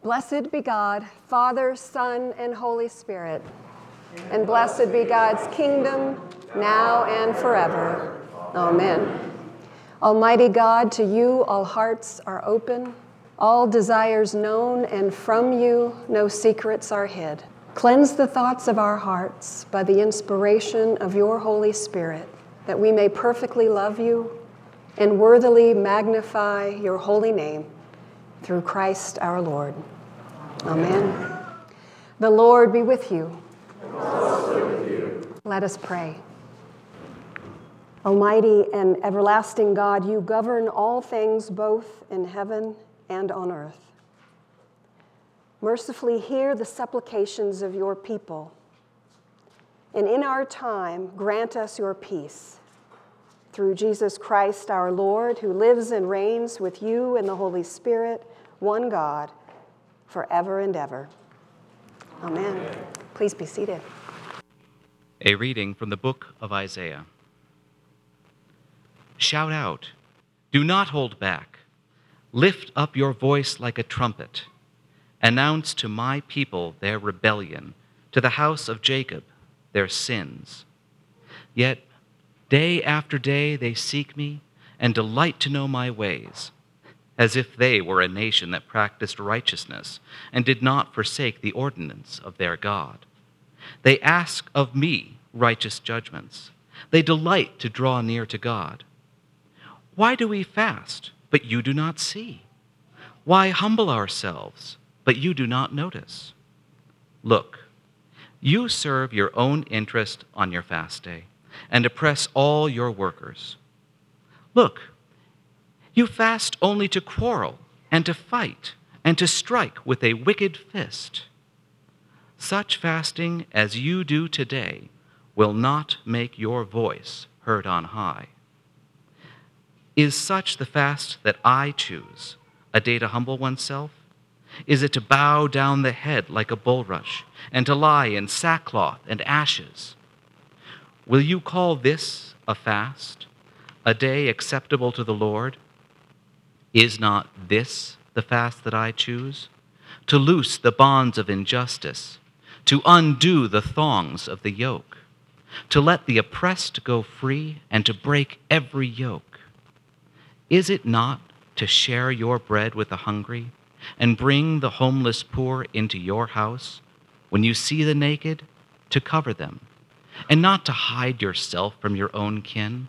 Blessed be God, Father, Son, and Holy Spirit. And blessed be God's kingdom, now and forever. Amen. Almighty God, to you all hearts are open, all desires known, and from you no secrets are hid. Cleanse the thoughts of our hearts by the inspiration of your Holy Spirit, that we may perfectly love you and worthily magnify your holy name through Christ our Lord. Amen. The Lord be with you. And also with you. Let us pray. Almighty and everlasting God, you govern all things both in heaven and on earth. Mercifully hear the supplications of your people, and in our time grant us your peace. Through Jesus Christ our Lord, who lives and reigns with you in the Holy Spirit, one God, forever and ever. Amen. Please be seated. A reading from the book of Isaiah. Shout out, do not hold back. Lift up your voice like a trumpet. Announce to my people their rebellion, to the house of Jacob their sins. Yet day after day they seek me and delight to know my ways, as if they were a nation that practiced righteousness and did not forsake the ordinance of their God. They ask of me righteous judgments. They delight to draw near to God. Why do we fast, but you do not see? Why humble ourselves, but you do not notice? Look, you serve your own interest on your fast day and oppress all your workers. Look, you fast only to quarrel and to fight and to strike with a wicked fist. Such fasting as you do today will not make your voice heard on high. Is such the fast that I choose, a day to humble oneself? Is it to bow down the head like a bulrush and to lie in sackcloth and ashes? Will you call this a fast, a day acceptable to the Lord? Is not this the fast that I choose? To loose the bonds of injustice, to undo the thongs of the yoke, to let the oppressed go free, and to break every yoke. Is it not to share your bread with the hungry and bring the homeless poor into your house? When you see the naked, to cover them, and not to hide yourself from your own kin?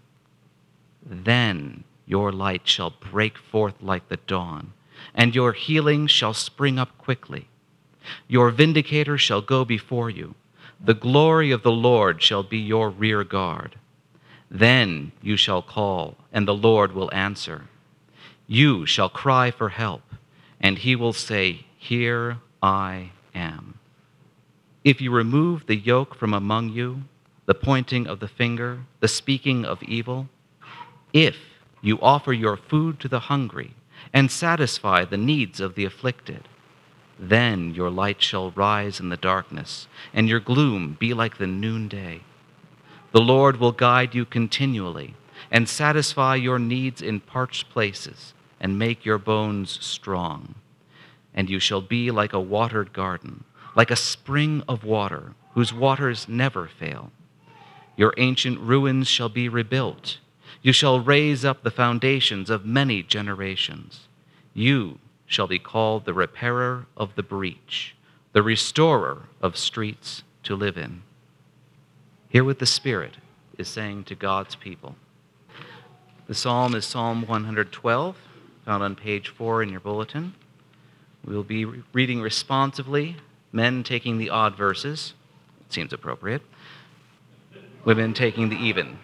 Then your light shall break forth like the dawn, and your healing shall spring up quickly. Your vindicator shall go before you. The glory of the Lord shall be your rear guard. Then you shall call, and the Lord will answer. You shall cry for help, and he will say, Here I am. If you remove the yoke from among you, the pointing of the finger, the speaking of evil, if you offer your food to the hungry and satisfy the needs of the afflicted, then your light shall rise in the darkness, and your gloom be like the noonday. The Lord will guide you continually and satisfy your needs in parched places and make your bones strong. And you shall be like a watered garden, like a spring of water whose waters never fail. Your ancient ruins shall be rebuilt. You shall raise up the foundations of many generations. You shall be called the repairer of the breach, the restorer of streets to live in. Hear what the Spirit is saying to God's people. The psalm is Psalm 112, found on page 4 in your bulletin. We'll be reading responsively, men taking the odd verses, it seems appropriate, women taking the even.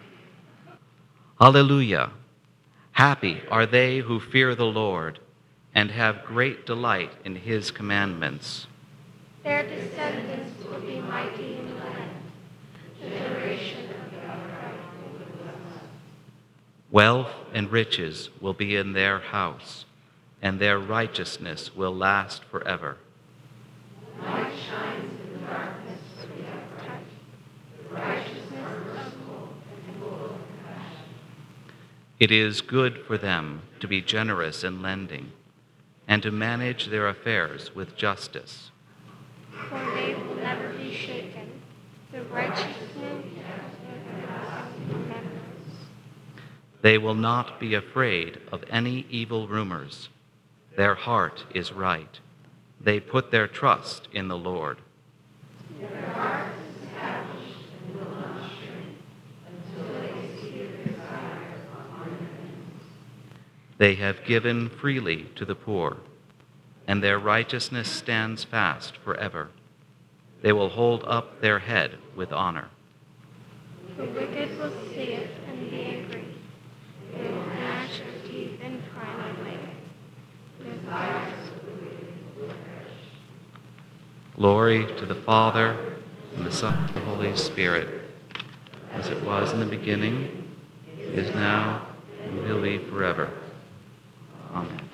Hallelujah! Happy are they who fear the Lord and have great delight in his commandments. Their descendants will be mighty in the land. The generation of the upright will be blessed. Wealth and riches will be in their house, and their righteousness will last forever. Light shines in the darkness for the upright. Righteousness merciful and full of compassion. It is good for them to be generous in lending, and to manage their affairs with justice. For they will never be shaken. The righteousness of members. They will not be afraid of any evil rumors. Their heart is right. They put their trust in the Lord. Their heart is established and will not shrink until they see the desire of ornaments. They have given freely to the poor, and their righteousness stands fast forever. They will hold up their head with honor. The wicked will see it and be angry. They will gnash their teeth and cry no way. Their thoughts will perish. Glory to the Father, and the Son, and the Holy Spirit, as it was in the beginning, is now, and will be forever. Amen.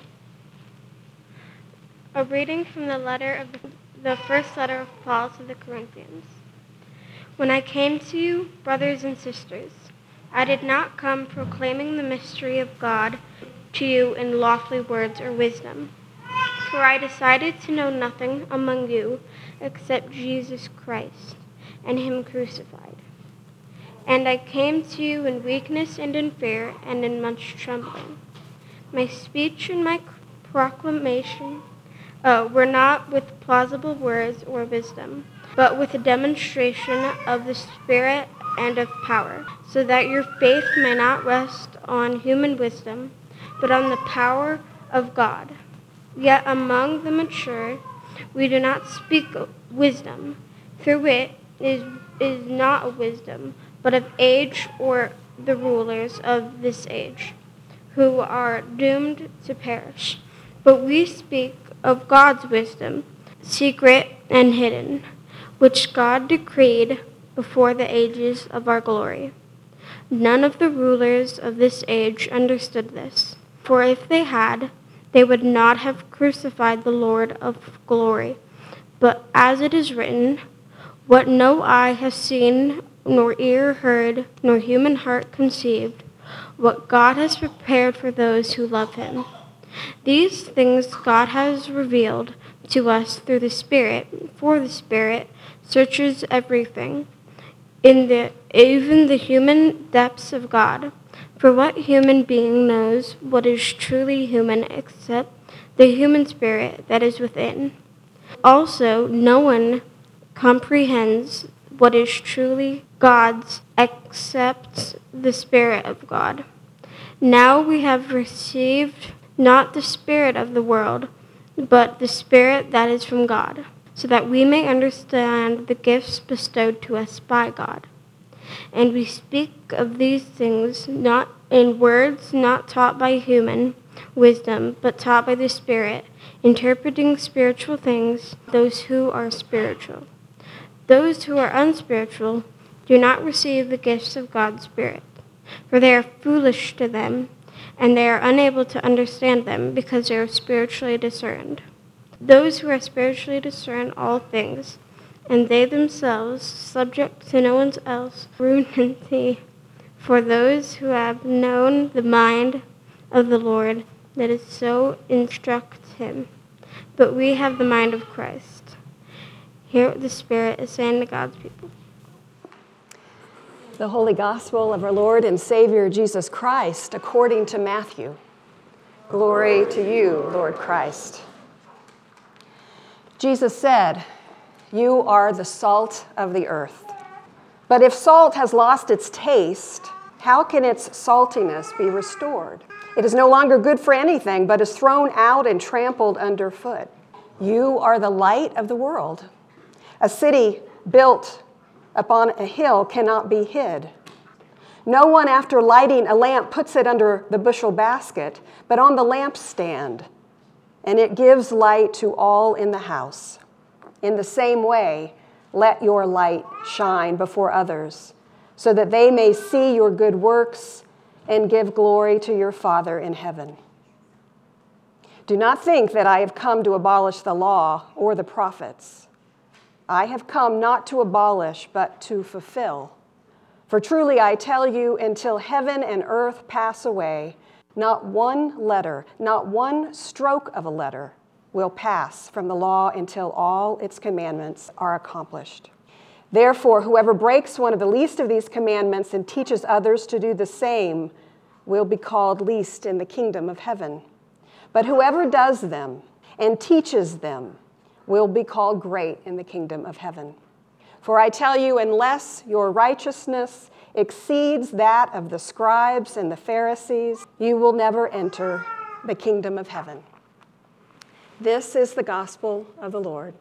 A reading from the first letter of Paul to the Corinthians. When I came to you, brothers and sisters, I did not come proclaiming the mystery of God to you in lofty words or wisdom, for I decided to know nothing among you except Jesus Christ and Him crucified. And I came to you in weakness and in fear and in much trembling. My speech and my proclamation were not with plausible words or wisdom, but with a demonstration of the Spirit and of power, so that your faith may not rest on human wisdom, but on the power of God. Yet among the mature we do not speak wisdom, through it is not a wisdom, but of age or the rulers of this age, who are doomed to perish. But we speak of God's wisdom, secret and hidden, which God decreed before the ages of our glory. None of the rulers of this age understood this, for if they had, they would not have crucified the Lord of glory. But as it is written, what no eye has seen, nor ear heard, nor human heart conceived, what God has prepared for those who love Him. These things God has revealed to us through the Spirit, for the Spirit searches everything, even the human depths of God. For what human being knows what is truly human except the human spirit that is within? Also, no one comprehends what is truly God's except the Spirit of God. Now we have received not the spirit of the world, but the Spirit that is from God, so that we may understand the gifts bestowed to us by God. And we speak of these things not in words not taught by human wisdom, but taught by the Spirit, interpreting spiritual things, those who are spiritual. Those who are unspiritual do not receive the gifts of God's Spirit, for they are foolish to them, and they are unable to understand them because they are spiritually discerned. Those who are spiritually discern all things, and they themselves subject to no one else prudently. For those who have known the mind of the Lord, that is so instruct him. But we have the mind of Christ. Hear what the Spirit is saying to God's people. The Holy Gospel of our Lord and Savior Jesus Christ according to Matthew. Glory to you, Lord Christ. Jesus said, "You are the salt of the earth. But if salt has lost its taste, how can its saltiness be restored? It is no longer good for anything, but is thrown out and trampled underfoot. You are the light of the world. A city built upon a hill cannot be hid. No one, after lighting a lamp, puts it under the bushel basket, but on the lampstand, and it gives light to all in the house. In the same way, let your light shine before others, so that they may see your good works and give glory to your Father in heaven. Do not think that I have come to abolish the law or the prophets. I have come not to abolish, but to fulfill. For truly I tell you, until heaven and earth pass away, Not one letter, not one stroke of a letter will pass from the law until all its commandments are accomplished. Therefore, whoever breaks one of the least of these commandments and teaches others to do the same will be called least in the kingdom of heaven. But whoever does them and teaches them will be called great in the kingdom of heaven. For I tell you, unless your righteousness exceeds that of the scribes and the Pharisees, you will never enter the kingdom of heaven. This is the gospel of the Lord.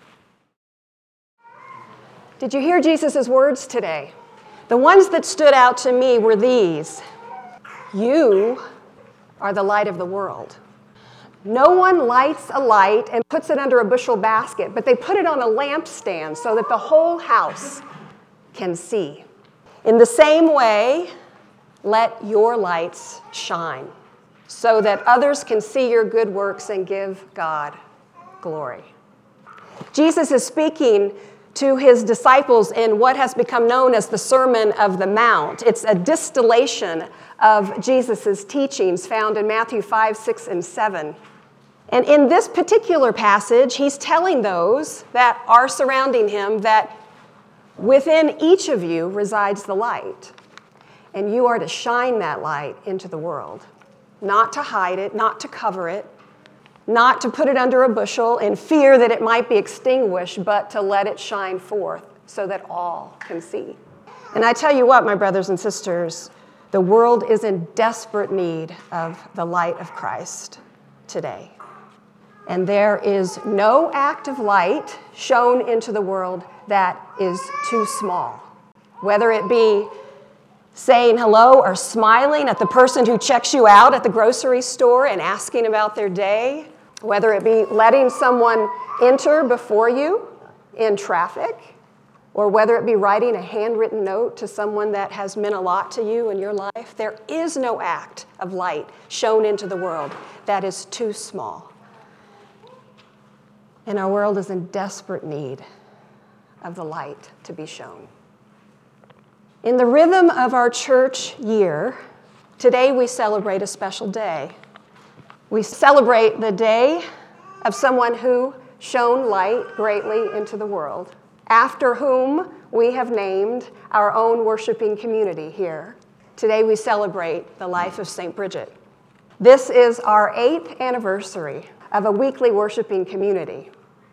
Did you hear Jesus' words today? The ones that stood out to me were these. You are the light of the world. No one lights a light and puts it under a bushel basket, but they put it on a lampstand so that the whole house can see. In the same way, let your lights shine so that others can see your good works and give God glory. Jesus is speaking to his disciples in what has become known as the Sermon of the Mount. It's a distillation of Jesus' teachings found in Matthew 5, 6, and 7. And in this particular passage, he's telling those that are surrounding him that within each of you resides the light, and you are to shine that light into the world, not to hide it, not to cover it, not to put it under a bushel in fear that it might be extinguished, but to let it shine forth so that all can see. And I tell you what, my brothers and sisters, the world is in desperate need of the light of Christ today. And there is no act of light shown into the world that is too small. Whether it be saying hello or smiling at the person who checks you out at the grocery store and asking about their day, whether it be letting someone enter before you in traffic, or whether it be writing a handwritten note to someone that has meant a lot to you in your life, there is no act of light shown into the world that is too small. And our world is in desperate need of the light to be shown. In the rhythm of our church year, today we celebrate a special day. We celebrate the day of someone who shone light greatly into the world, after whom we have named our own worshiping community here. Today we celebrate the life of St. Bridget. This is our 8th anniversary of a weekly worshiping community.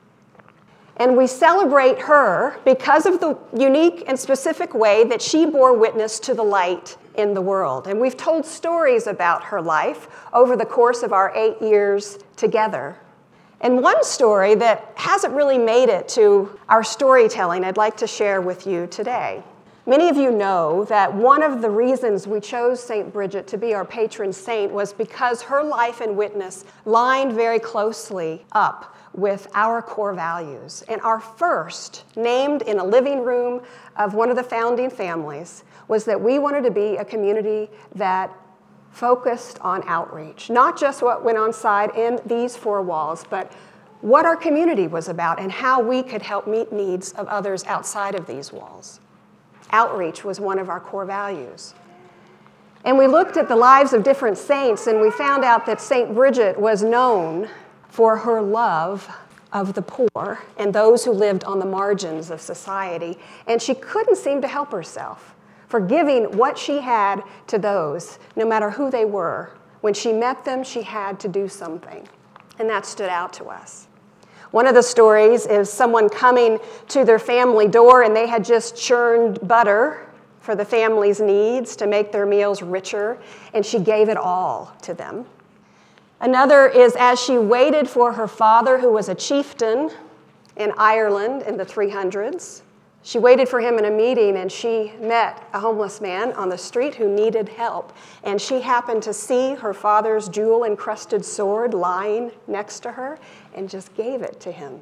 And we celebrate her because of the unique and specific way that she bore witness to the light in the world. And we've told stories about her life over the course of our 8 years together. And one story that hasn't really made it to our storytelling I'd like to share with you today. Many of you know that one of the reasons we chose St. Bridget to be our patron saint was because her life and witness lined very closely up with our core values. And our first, named in a living room of one of the founding families, was that we wanted to be a community that focused on outreach. Not just what went on inside in these 4 walls, but what our community was about and how we could help meet needs of others outside of these walls. Outreach was one of our core values. And we looked at the lives of different saints, and we found out that St. Bridget was known for her love of the poor and those who lived on the margins of society. And she couldn't seem to help herself for giving what she had to those, no matter who they were. When she met them, she had to do something. And that stood out to us. One of the stories is someone coming to their family door, and they had just churned butter for the family's needs to make their meals richer, and she gave it all to them. Another is as she waited for her father, who was a chieftain in Ireland in the 300s. She waited for him in a meeting, and she met a homeless man on the street who needed help. And she happened to see her father's jewel-encrusted sword lying next to her and just gave it to him.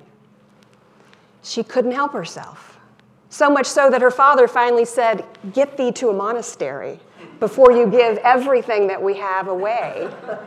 She couldn't help herself. So much so that her father finally said, "Get thee to a monastery before you give everything that we have away."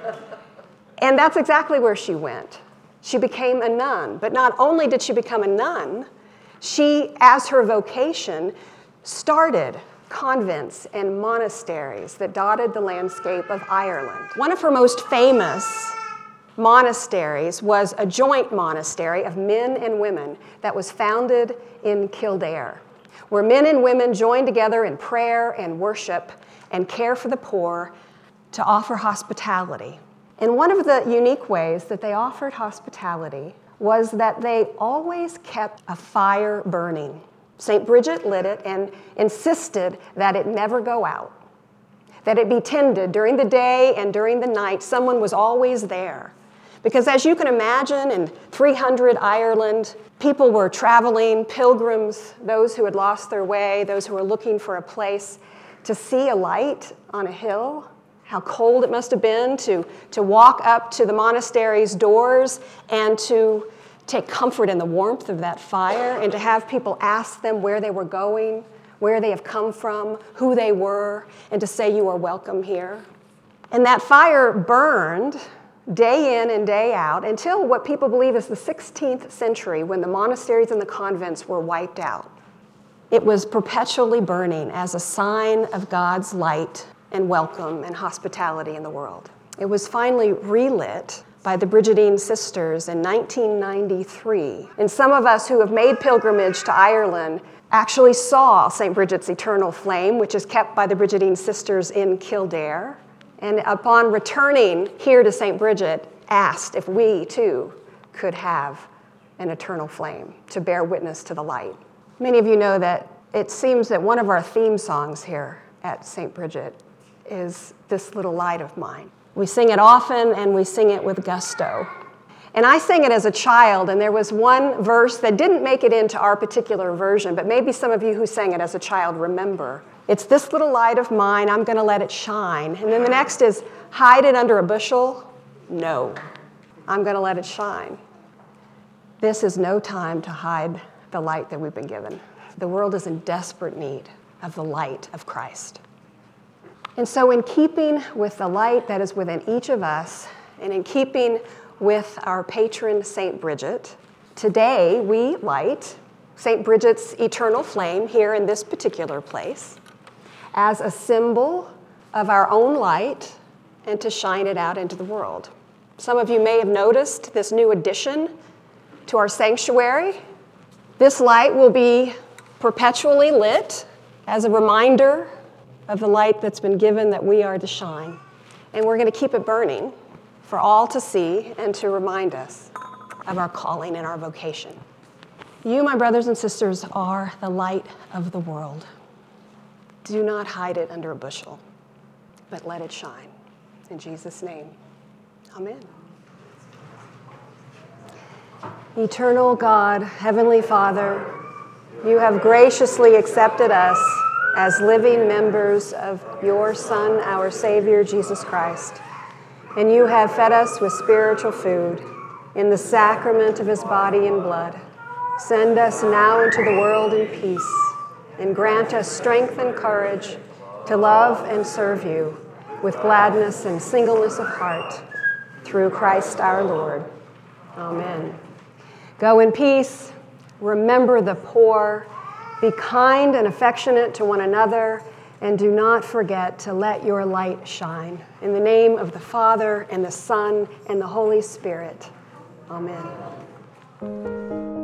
And that's exactly where she went. She became a nun. But not only did she become a nun, she, as her vocation, started convents and monasteries that dotted the landscape of Ireland. One of her most famous monasteries was a joint monastery of men and women that was founded in Kildare, where men and women joined together in prayer and worship and care for the poor to offer hospitality. And one of the unique ways that they offered hospitality was that they always kept a fire burning. St. Bridget lit it and insisted that it never go out, that it be tended during the day and during the night. Someone was always there. Because as you can imagine, in 300 Ireland, people were traveling, pilgrims, those who had lost their way, those who were looking for a place to see a light on a hill. How cold it must have been to walk up to the monastery's doors and to take comfort in the warmth of that fire, and to have people ask them where they were going, where they have come from, who they were, and to say, you are welcome here. And that fire burned day in and day out until what people believe is the 16th century, when the monasteries and the convents were wiped out. It was perpetually burning as a sign of God's light and welcome and hospitality in the world. It was finally relit by the Brigidine Sisters in 1993. And some of us who have made pilgrimage to Ireland actually saw St. Bridget's eternal flame, which is kept by the Brigidine Sisters in Kildare. And upon returning here to St. Bridget, asked if we too could have an eternal flame to bear witness to the light. Many of you know that it seems that one of our theme songs here at St. Bridget is This Little Light of Mine. We sing it often, and we sing it with gusto. And I sang it as a child, and there was one verse that didn't make it into our particular version, but maybe some of you who sang it as a child remember. It's this little light of mine, I'm going to let it shine. And then the next is, hide it under a bushel? No, I'm going to let it shine. This is no time to hide the light that we've been given. The world is in desperate need of the light of Christ. And so in keeping with the light that is within each of us, and in keeping with our patron, St. Bridget, today we light St. Bridget's eternal flame here in this particular place as a symbol of our own light and to shine it out into the world. Some of you may have noticed this new addition to our sanctuary. This light will be perpetually lit as a reminder of the light that's been given that we are to shine. And we're going to keep it burning for all to see and to remind us of our calling and our vocation. You, my brothers and sisters, are the light of the world. Do not hide it under a bushel, but let it shine. In Jesus' name, amen. Eternal God, Heavenly Father, you have graciously accepted us as living members of your Son, our Savior, Jesus Christ. And you have fed us with spiritual food in the sacrament of his body and blood. Send us now into the world in peace, and grant us strength and courage to love and serve you with gladness and singleness of heart, through Christ our Lord. Amen. Go in peace. Remember the poor. Be kind and affectionate to one another, and do not forget to let your light shine. In the name of the Father, and the Son, and the Holy Spirit. Amen.